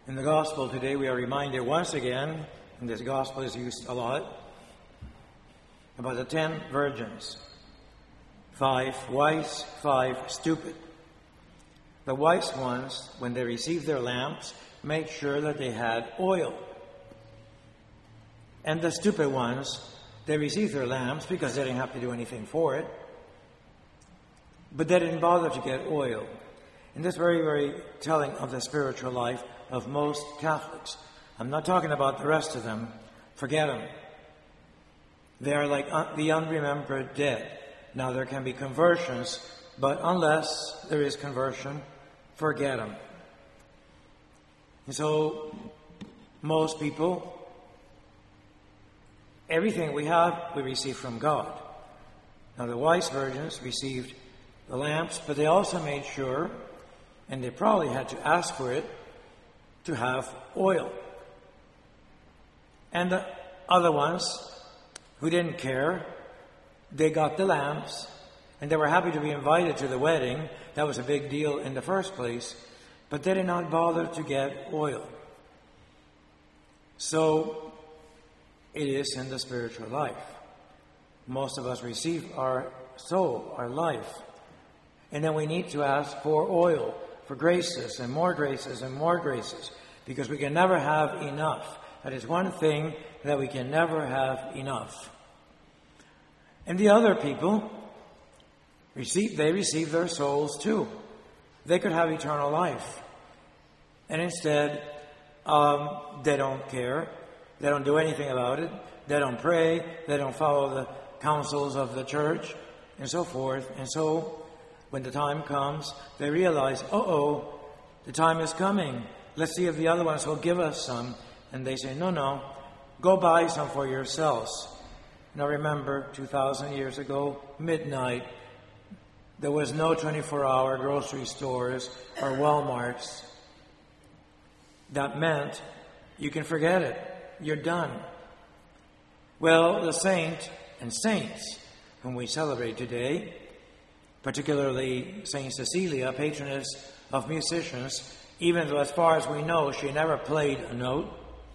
In the gospel today, we are reminded once again, and this gospel is used a lot, about the 10 virgins. 5 wise, 5 stupid. The wise ones, when they received their lamps, made sure that they had oil. And the stupid ones, they received their lamps because they didn't have to do anything for it, but they didn't bother to get oil. And this is very, very telling of the spiritual life of most Catholics. I'm not talking about the rest of them. Forget them. They are like the unremembered dead. Now there can be conversions, but unless there is conversion, forget them. And so most people, everything we have, we receive from God. Now the wise virgins received the lamps, but they also made sure, and they probably had to ask for it, to have oil. And the other ones who didn't care, they got the lamps, and they were happy to be invited to the wedding. That was a big deal in the first place, but they did not bother to get oil. So it is in the spiritual life. Most of us receive our soul, our life, and then we need to ask for oil, for graces and more graces and more graces, because we can never have enough. That is one thing that we can never have enough. And the other people, they receive their souls too. They could have eternal life. And instead, they don't care. They don't do anything about it. They don't pray. They don't follow the counsels of the church, and so forth. And so, when the time comes, they realize, the time is coming. Let's see if the other ones will give us some. And they say, no, go buy some for yourselves. Now remember, 2,000 years ago, midnight, there was no 24-hour grocery stores or Walmarts. That meant you can forget it. You're done. Well, the saint and saints whom we celebrate today, particularly Saint Cecilia, patroness of musicians, even though as far as we know she never played a note,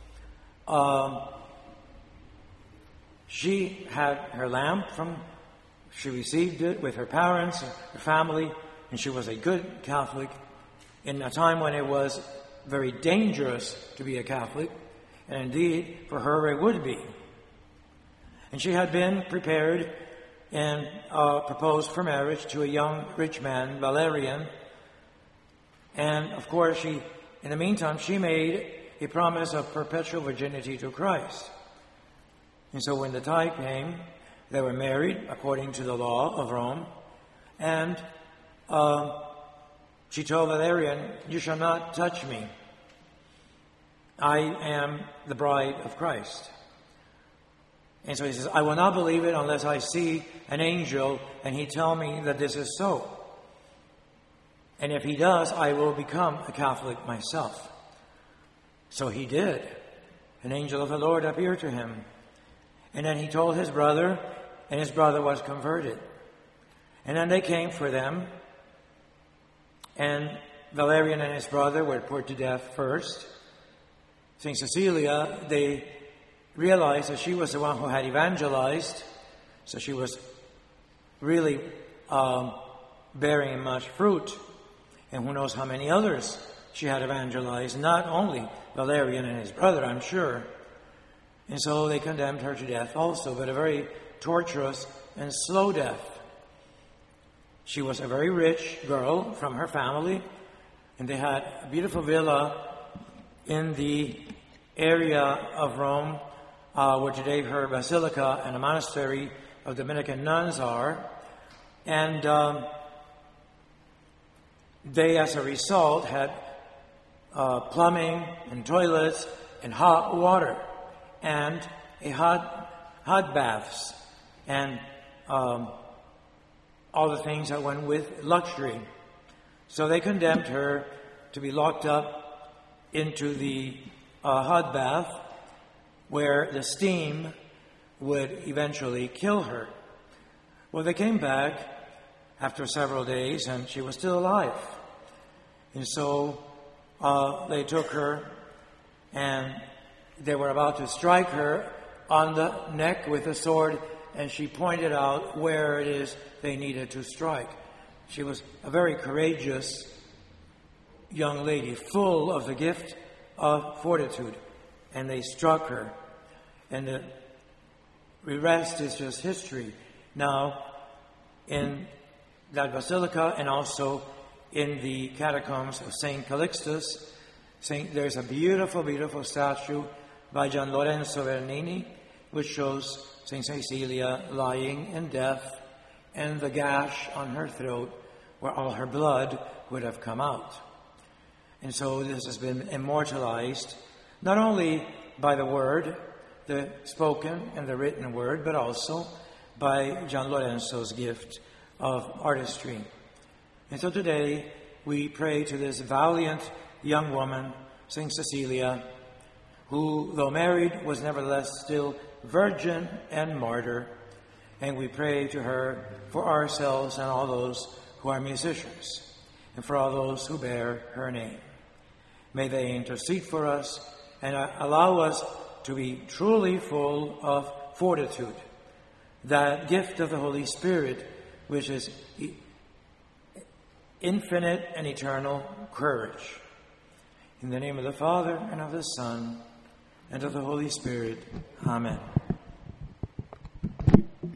she had her lamp she received it with her parents, her family, and she was a good Catholic in a time when it was very dangerous to be a Catholic, and indeed for her it would be. And she had been prepared and proposed for marriage to a young rich man, Valerian. And of course, in the meantime, she made a promise of perpetual virginity to Christ. And so when the time came, they were married according to the law of Rome. And she told Valerian, "You shall not touch me. I am the bride of Christ." And so he says, "I will not believe it unless I see an angel and he tell me that this is so. And if he does, I will become a Catholic myself." So he did. An angel of the Lord appeared to him. And then he told his brother, and his brother was converted. And then they came for them. And Valerian and his brother were put to death first. St. Cecilia, they realized that she was the one who had evangelized. So she was really bearing much fruit. And who knows how many others she had evangelized. Not only Valerian and his brother, I'm sure. And so they condemned her to death also, but a very torturous and slow death. She was a very rich girl from her family, and they had a beautiful villa in the area of Rome, where today her basilica and a monastery of Dominican nuns are. And they, as a result, had plumbing and toilets and hot water and a hot baths and all the things that went with luxury. So they condemned her to be locked up into the hot bath, where the steam would eventually kill her. Well, they came back after several days, and she was still alive. And so they took her and they were about to strike her on the neck with a sword, and she pointed out where it is they needed to strike. She was a very courageous young lady, full of the gift of fortitude, and they struck her. And the rest is just history. Now, in that basilica and also in the catacombs of St. Calixtus, there's a beautiful, beautiful statue by Gian Lorenzo Bernini, which shows St. Cecilia lying in death and the gash on her throat where all her blood would have come out. And so this has been immortalized not only by the word, the spoken and the written word, but also by Gian Lorenzo's gift of artistry. And so today we pray to this valiant young woman, St. Cecilia, who, though married, was nevertheless still virgin and martyr. And we pray to her for ourselves and all those who are musicians, and for all those who bear her name. May they intercede for us and allow us to be truly full of fortitude, that gift of the Holy Spirit, which is infinite and eternal courage. In the name of the Father, and of the Son, and of the Holy Spirit. Amen.